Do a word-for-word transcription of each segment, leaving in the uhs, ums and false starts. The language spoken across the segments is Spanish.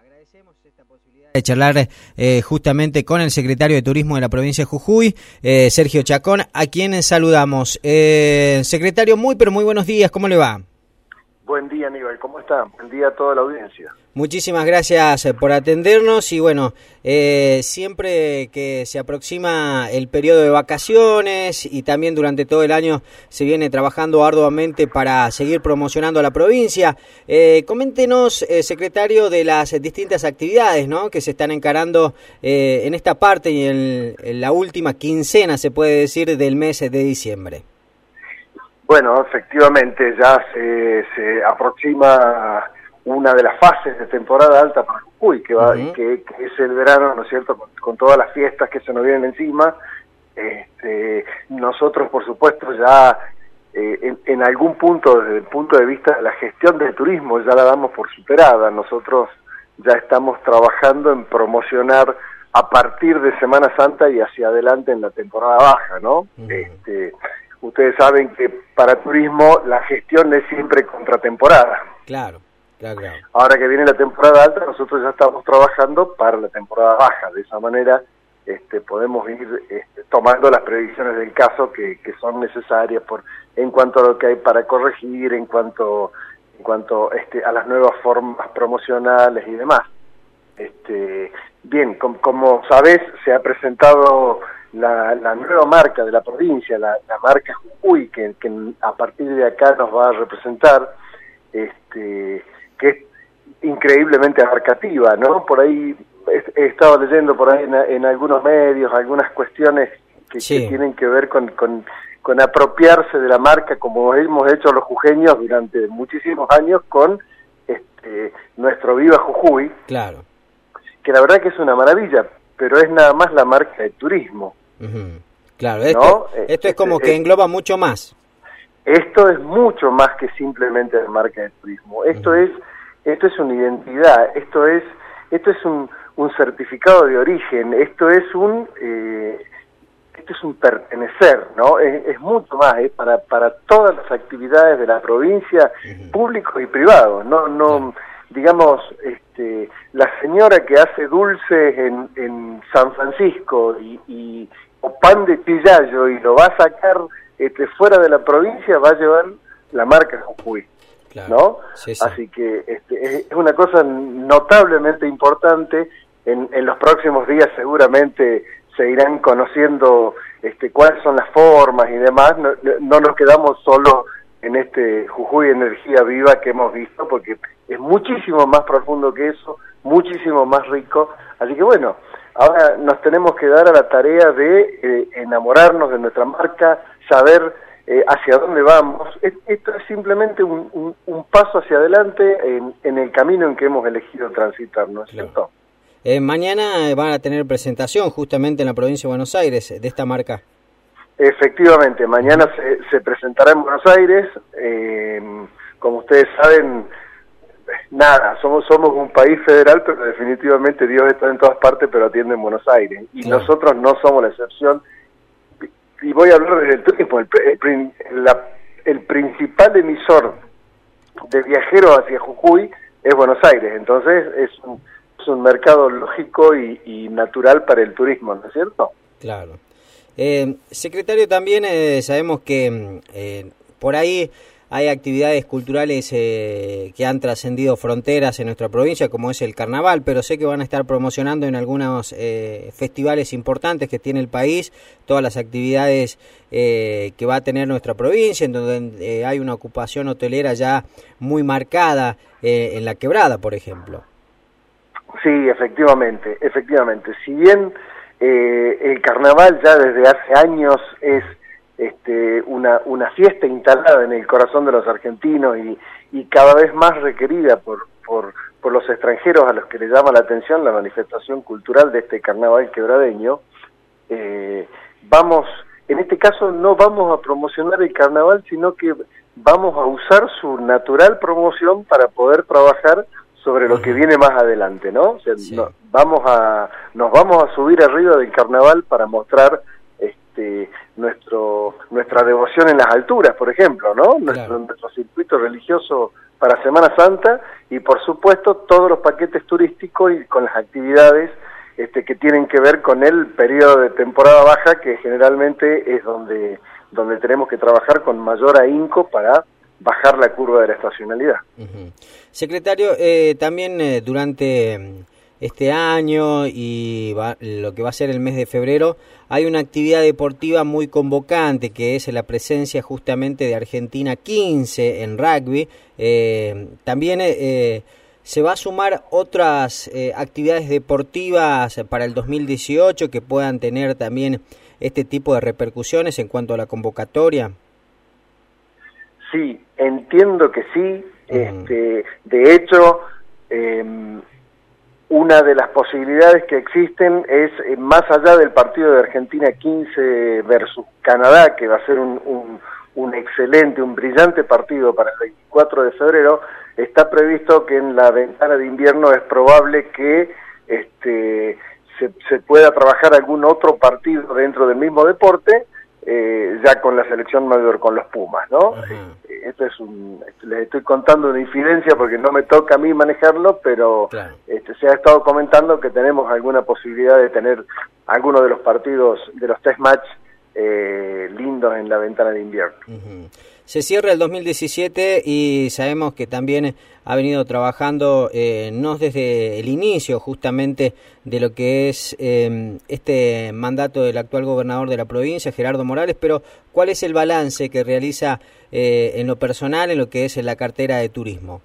Agradecemos esta posibilidad de charlar eh, justamente con el secretario de Turismo de la provincia de Jujuy, eh, Sergio Chacón, a quien saludamos. Eh, secretario, muy pero muy buenos días, ¿cómo le va? Buen día, Aníbal, ¿cómo está? Buen día a toda la audiencia. Muchísimas gracias por atendernos y bueno, eh, siempre que se aproxima el periodo de vacaciones y también durante todo el año se viene trabajando arduamente para seguir promocionando a la provincia. Eh, coméntenos, eh, secretario, de las distintas actividades, ¿no?, que se están encarando eh, en esta parte y en, en la última quincena, se puede decir, del mes de diciembre. Bueno, efectivamente ya se, se aproxima una de las fases de temporada alta para Jujuy, que, va, uh-huh. que, que es el verano, ¿no es cierto?, con, con todas las fiestas que se nos vienen encima. Este, nosotros, por supuesto, ya eh, en, en algún punto, desde el punto de vista de la gestión del turismo, ya la damos por superada. Nosotros ya estamos trabajando en promocionar a partir de Semana Santa y hacia adelante en la temporada baja, ¿no? Uh-huh. Este, ustedes saben que para turismo la gestión es siempre contratemporada. Claro. Claro, claro. Ahora que viene la temporada alta, nosotros ya estamos trabajando para la temporada baja. De esa manera este, podemos ir este, tomando las previsiones del caso que, que son necesarias por en cuanto a lo que hay para corregir, en cuanto en cuanto este, a las nuevas formas promocionales y demás. Este, bien, com, como sabés, se ha presentado la, la nueva marca de la provincia, la, la marca Jujuy, que, que a partir de acá nos va a representar. Este, que es increíblemente abarcativa, ¿no? Por ahí he, he estado leyendo por ahí en, en algunos medios algunas cuestiones que, sí. que tienen que ver con, con, con apropiarse de la marca, como hemos hecho los jujeños durante muchísimos años con este, nuestro Viva Jujuy. Claro. Que la verdad que es una maravilla, pero es nada más la marca de turismo. Uh-huh. Claro, esto, ¿no? esto es como este, que engloba mucho más. Esto es mucho más que simplemente la marca de turismo. Esto uh-huh. es esto es una identidad, esto es esto es un, un certificado de origen, esto es un eh, esto es un pertenecer, ¿no? Es, es mucho más, es para para todas las actividades de la provincia, uh-huh. públicos y privados. No no uh-huh. digamos este la señora que hace dulces en, en San Francisco y, y o pan de pillayo y lo va a sacar Este, fuera de la provincia, va a llevar la marca Jujuy, claro. ¿no? Sí, sí. Así que este, es, es una cosa notablemente importante. En, en los próximos días seguramente se irán conociendo este, cuáles son las formas y demás. No, no nos quedamos solo en este Jujuy Energía Viva que hemos visto, porque es muchísimo más profundo que eso, muchísimo más rico. Así que bueno, ahora nos tenemos que dar a la tarea de eh, enamorarnos de nuestra marca, saber eh, hacia dónde vamos. Esto es simplemente un, un, un paso hacia adelante en, en el camino en que hemos elegido transitar, ¿no es claro. cierto? Eh, mañana van a tener presentación justamente en la provincia de Buenos Aires de esta marca. Efectivamente, mañana se, se presentará en Buenos Aires. Eh, como ustedes saben, nada, somos somos un país federal, pero definitivamente Dios está en todas partes, pero atiende en Buenos Aires. Y claro. nosotros no somos la excepción. Y voy a hablar desde el turismo. El, el, la, el principal emisor de viajeros hacia Jujuy es Buenos Aires. Entonces es un, es un mercado lógico y, y natural para el turismo, ¿no es cierto? Claro. Eh, secretario, también eh, sabemos que eh, por ahí hay actividades culturales eh, que han trascendido fronteras en nuestra provincia, como es el carnaval, pero sé que van a estar promocionando en algunos eh, festivales importantes que tiene el país, todas las actividades eh, que va a tener nuestra provincia, en donde eh, hay una ocupación hotelera ya muy marcada eh, en la Quebrada, por ejemplo. Sí, efectivamente, efectivamente. Si bien eh, el carnaval ya desde hace años es Este, una, una fiesta instalada en el corazón de los argentinos y, y cada vez más requerida por, por, por los extranjeros a los que les llama la atención la manifestación cultural de este carnaval quebradeño, eh, vamos, en este caso no vamos a promocionar el carnaval, sino que vamos a usar su natural promoción para poder trabajar sobre lo que viene más adelante, ¿no? O sea, sí. no, vamos a, nos vamos a subir arriba del carnaval para mostrar este, nuestro, nuestra devoción en las alturas, por ejemplo, ¿no? Nuestro, Claro. nuestro circuito religioso para Semana Santa y, por supuesto, todos los paquetes turísticos y con las actividades este, que tienen que ver con el periodo de temporada baja, que generalmente es donde, donde tenemos que trabajar con mayor ahínco para bajar la curva de la estacionalidad. Uh-huh. Secretario, eh, también eh, durante este año y va, lo que va a ser el mes de febrero, hay una actividad deportiva muy convocante, que es la presencia justamente de Argentina quince en rugby. Eh, también eh, se va a sumar otras eh, actividades deportivas para el dos mil dieciocho que puedan tener también este tipo de repercusiones en cuanto a la convocatoria. Sí, entiendo que sí. Uh-huh. Este, de hecho, eh, una de las posibilidades que existen es, eh, más allá del partido de Argentina quince versus Canadá, que va a ser un, un, un excelente, un brillante partido para el veinticuatro de febrero, está previsto que en la ventana de invierno es probable que este, se, se pueda trabajar algún otro partido dentro del mismo deporte, eh, ya con la selección mayor, con los Pumas, ¿no? Uh-huh. Esto es un, les estoy contando una infidencia porque no me toca a mí manejarlo, pero claro. este, se ha estado comentando que tenemos alguna posibilidad de tener algunos de los partidos de los test match eh, lindos en la ventana de invierno. Uh-huh. Se cierra el dos mil diecisiete y sabemos que también ha venido trabajando, eh, no desde el inicio justamente de lo que es eh, este mandato del actual gobernador de la provincia, Gerardo Morales, pero ¿cuál es el balance que realiza eh, en lo personal, en lo que es en la cartera de turismo?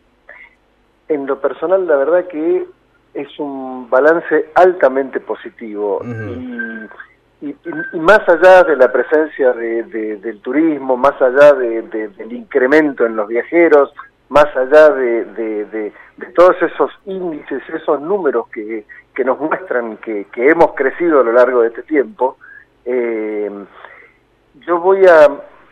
En lo personal, la verdad que es un balance altamente positivo. Uh-huh. y, y, y más allá de la presencia de, de, del turismo, más allá de, de, del incremento en los viajeros, más allá de, de, de, de todos esos índices, esos números que, que nos muestran que, que hemos crecido a lo largo de este tiempo, eh, yo voy a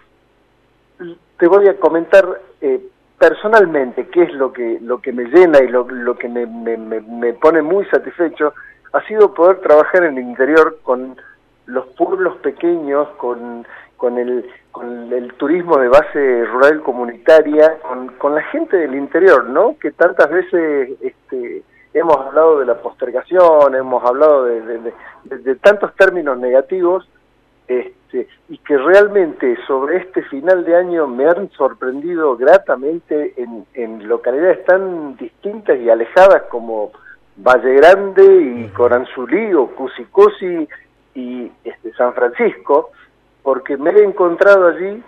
te voy a comentar eh, personalmente qué es lo que lo que me llena y lo, lo que me, me, me pone muy satisfecho. Ha sido poder trabajar en el interior con los pueblos pequeños, con con el con el turismo de base rural comunitaria, con, con la gente del interior, ¿no? Que tantas veces este, hemos hablado de la postergación, hemos hablado de, de, de, de, de tantos términos negativos, este, y que realmente sobre este final de año me han sorprendido gratamente en, en localidades tan distintas y alejadas como Valle Grande y Coranzulí o Cusicusi y este, San Francisco, porque me he encontrado allí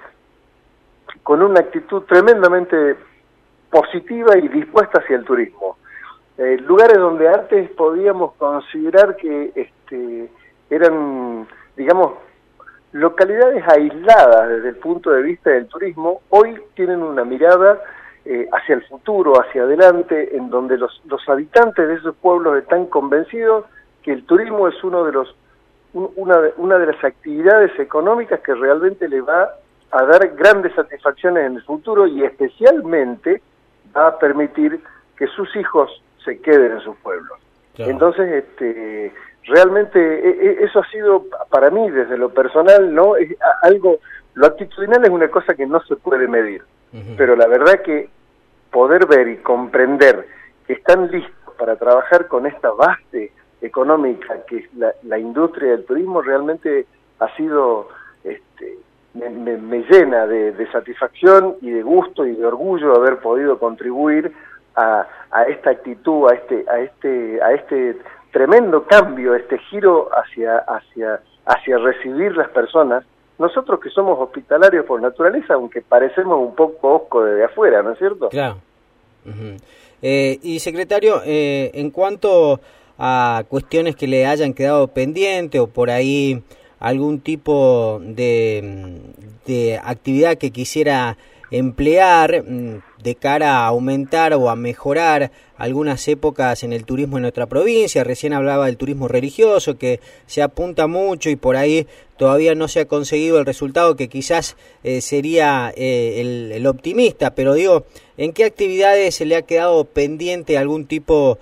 con una actitud tremendamente positiva y dispuesta hacia el turismo. Eh, lugares donde antes podíamos considerar que este, eran, digamos, localidades aisladas desde el punto de vista del turismo, hoy tienen una mirada eh, hacia el futuro, hacia adelante, en donde los, los habitantes de esos pueblos están convencidos que el turismo es uno de los Una de, una de las actividades económicas que realmente le va a dar grandes satisfacciones en el futuro y especialmente va a permitir que sus hijos se queden en sus pueblos. Claro. Entonces, este, realmente eso ha sido para mí desde lo personal, ¿no? Es algo, lo actitudinal es una cosa que no se puede medir, uh-huh. pero la verdad que poder ver y comprender que están listos para trabajar con esta base económica que es la, la industria del turismo realmente ha sido este, me, me, me llena de, de satisfacción y de gusto y de orgullo haber podido contribuir a, a esta actitud, a este a este a este tremendo cambio, a este giro hacia hacia hacia recibir las personas. Nosotros que somos hospitalarios por naturaleza, aunque parecemos un poco osco desde afuera, ¿no es cierto? Claro. Uh-huh. eh, y secretario, eh, en cuanto a cuestiones que le hayan quedado pendiente o por ahí algún tipo de, de actividad que quisiera emplear de cara a aumentar o a mejorar algunas épocas en el turismo en nuestra provincia. Recién hablaba del turismo religioso, que se apunta mucho y por ahí todavía no se ha conseguido el resultado que quizás eh, sería eh, el, el optimista, pero digo, ¿en qué actividades se le ha quedado pendiente algún tipo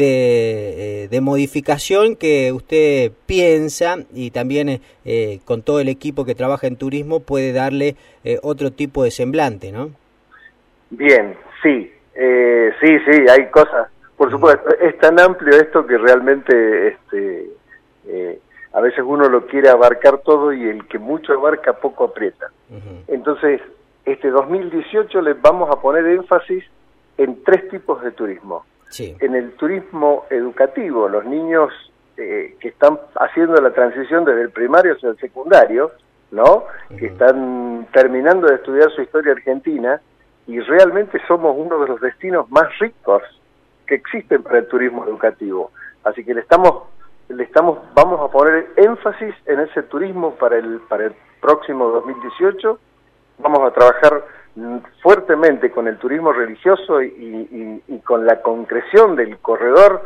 de, eh, de modificación que usted piensa y también eh, con todo el equipo que trabaja en turismo puede darle eh, otro tipo de semblante, ¿no? Bien, sí, eh, sí, sí, hay cosas, por supuesto, es tan amplio esto que realmente este, eh, a veces uno lo quiere abarcar todo y el que mucho abarca poco aprieta. Uh-huh. Entonces, este dos mil dieciocho les vamos a poner énfasis en tres tipos de turismo. Sí. En el turismo educativo, los niños eh, que están haciendo la transición desde el primario hacia el secundario, ¿no? Uh-huh. Que están terminando de estudiar su historia argentina, y realmente somos uno de los destinos más ricos que existen para el turismo educativo. Así que le estamos, le estamos, vamos a poner énfasis en ese turismo para el, para el próximo dos mil dieciocho. Vamos a trabajar fuertemente con el turismo religioso y, y, y con la concreción del corredor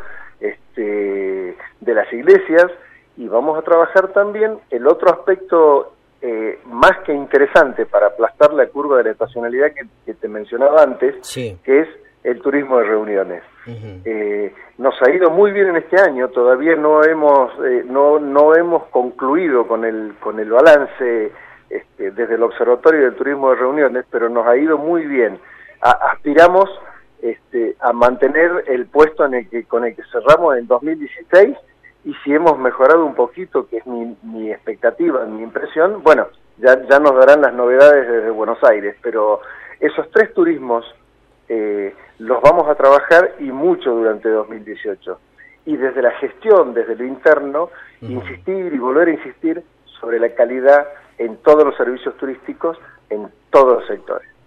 este, de las iglesias, y vamos a trabajar también el otro aspecto Eh, más que interesante para aplastar la curva de la estacionalidad que, que te mencionaba antes, sí. Que es el turismo de reuniones. Uh-huh. Eh, nos ha ido muy bien en este año, todavía no hemos eh, no no hemos concluido con el con el balance este, desde el Observatorio del Turismo de Reuniones, pero nos ha ido muy bien. A, aspiramos este, a mantener el puesto en el que con el que cerramos en dos mil dieciséis. Y si hemos mejorado un poquito, que es mi, mi expectativa, mi impresión, bueno, ya, ya nos darán las novedades desde Buenos Aires, pero esos tres turismos eh, los vamos a trabajar y mucho durante dos mil dieciocho. Y desde la gestión, desde lo interno, uh-huh. insistir y volver a insistir sobre la calidad en todos los servicios turísticos, en todos los sectores.